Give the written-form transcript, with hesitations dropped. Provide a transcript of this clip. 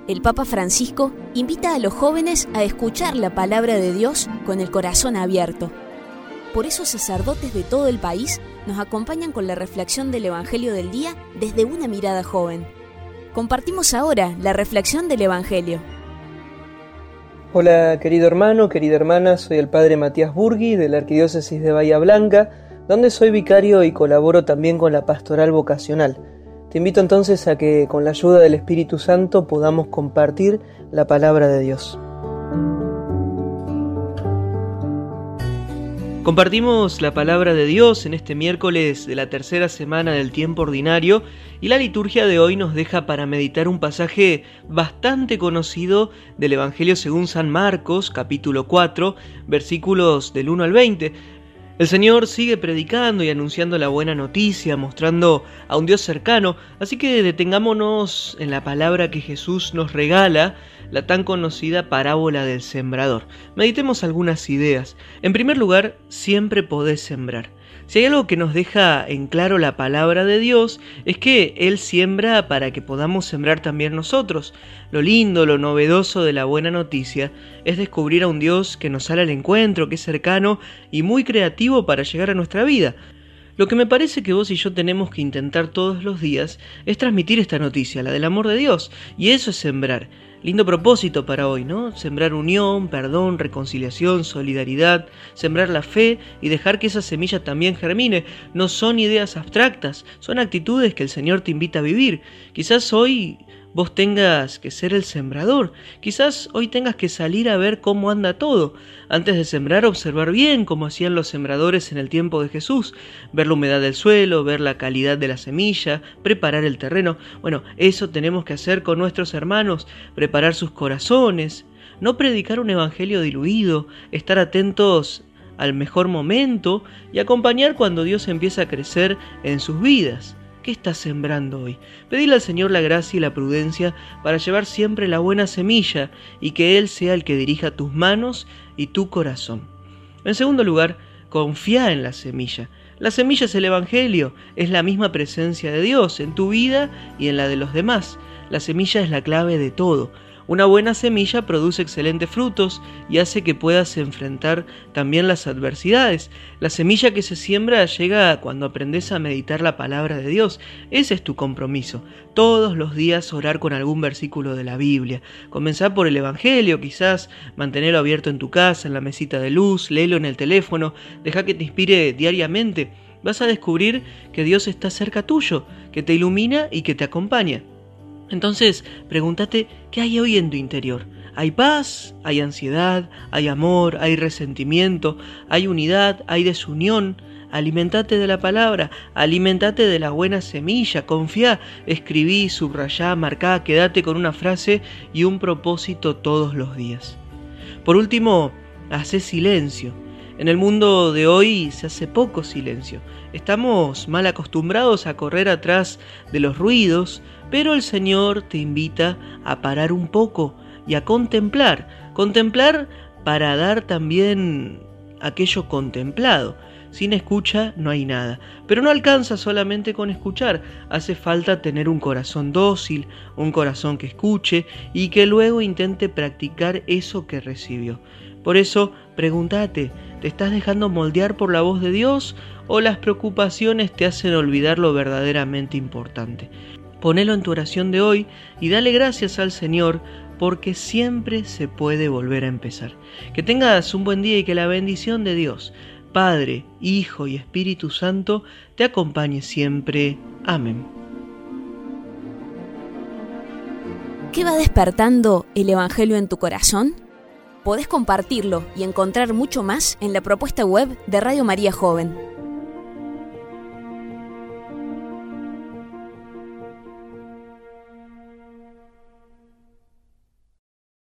el Papa Francisco invita a los jóvenes a escuchar la palabra de Dios con el corazón abierto. Por eso sacerdotes de todo el país nos acompañan con la reflexión del Evangelio del día desde una mirada joven. Compartimos ahora la reflexión del Evangelio. Hola querido hermano, querida hermana, soy el Padre Matías Burgui de la Arquidiócesis de Bahía Blanca, donde soy vicario y colaboro también con la pastoral vocacional. Te invito entonces a que con la ayuda del Espíritu Santo podamos compartir la palabra de Dios. Compartimos la palabra de Dios en este miércoles de la tercera semana del tiempo ordinario y la liturgia de hoy nos deja para meditar un pasaje bastante conocido del Evangelio según San Marcos, capítulo 4, versículos del 1 al 20. El Señor sigue predicando y anunciando la buena noticia, mostrando a un Dios cercano, así que detengámonos en la palabra que Jesús nos regala, la tan conocida parábola del sembrador. Meditemos algunas ideas. En primer lugar, siempre podés sembrar. Si hay algo que nos deja en claro la palabra de Dios, es que Él siembra para que podamos sembrar también nosotros. Lo lindo, lo novedoso de la buena noticia es descubrir a un Dios que nos sale al encuentro, que es cercano y muy creativo para llegar a nuestra vida. Lo que me parece que vos y yo tenemos que intentar todos los días es transmitir esta noticia, la del amor de Dios, y eso es sembrar. Lindo propósito para hoy, ¿no? Sembrar unión, perdón, reconciliación, solidaridad, sembrar la fe y dejar que esa semilla también germine. No son ideas abstractas, son actitudes que el Señor te invita a vivir. Quizás hoy vos tengas que ser el sembrador, quizás hoy tengas que salir a ver cómo anda todo. Antes de sembrar, observar bien cómo hacían los sembradores en el tiempo de Jesús, ver la humedad del suelo, ver la calidad de la semilla, preparar el terreno. Bueno, eso tenemos que hacer con nuestros hermanos, preparar sus corazones, no predicar un evangelio diluido, estar atentos al mejor momento y acompañar cuando Dios empieza a crecer en sus vidas. ¿Qué estás sembrando hoy? Pedile al Señor la gracia y la prudencia para llevar siempre la buena semilla y que Él sea el que dirija tus manos y tu corazón. En segundo lugar, confía en la semilla. La semilla es el Evangelio, es la misma presencia de Dios en tu vida y en la de los demás. La semilla es la clave de todo. Una buena semilla produce excelentes frutos y hace que puedas enfrentar también las adversidades. La semilla que se siembra llega cuando aprendes a meditar la palabra de Dios. Ese es tu compromiso. Todos los días orar con algún versículo de la Biblia. Comenzar por el Evangelio, quizás mantenerlo abierto en tu casa, en la mesita de luz, léelo en el teléfono, deja que te inspire diariamente. Vas a descubrir que Dios está cerca tuyo, que te ilumina y que te acompaña. Entonces, pregúntate, ¿qué hay hoy en tu interior? ¿Hay paz? ¿Hay ansiedad? ¿Hay amor? ¿Hay resentimiento? ¿Hay unidad? ¿Hay desunión? Alimentate de la palabra, alimentate de la buena semilla, confía, escribí, subrayá, marcá, quédate con una frase y un propósito todos los días. Por último, hacé silencio. En el mundo de hoy se hace poco silencio. Estamos mal acostumbrados a correr atrás de los ruidos, pero el Señor te invita a parar un poco y a contemplar para dar también aquello contemplado. Sin escucha no hay nada, pero no alcanza solamente con escuchar, hace falta tener un corazón dócil, un corazón que escuche y que luego intente practicar eso que recibió. Por eso, pregúntate, ¿te estás dejando moldear por la voz de Dios o las preocupaciones te hacen olvidar lo verdaderamente importante? Ponelo en tu oración de hoy y dale gracias al Señor porque siempre se puede volver a empezar. Que tengas un buen día y que la bendición de Dios, Padre, Hijo y Espíritu Santo, te acompañe siempre. Amén. ¿Qué va despertando el Evangelio en tu corazón? Podés compartirlo y encontrar mucho más en la propuesta web de Radio María Joven.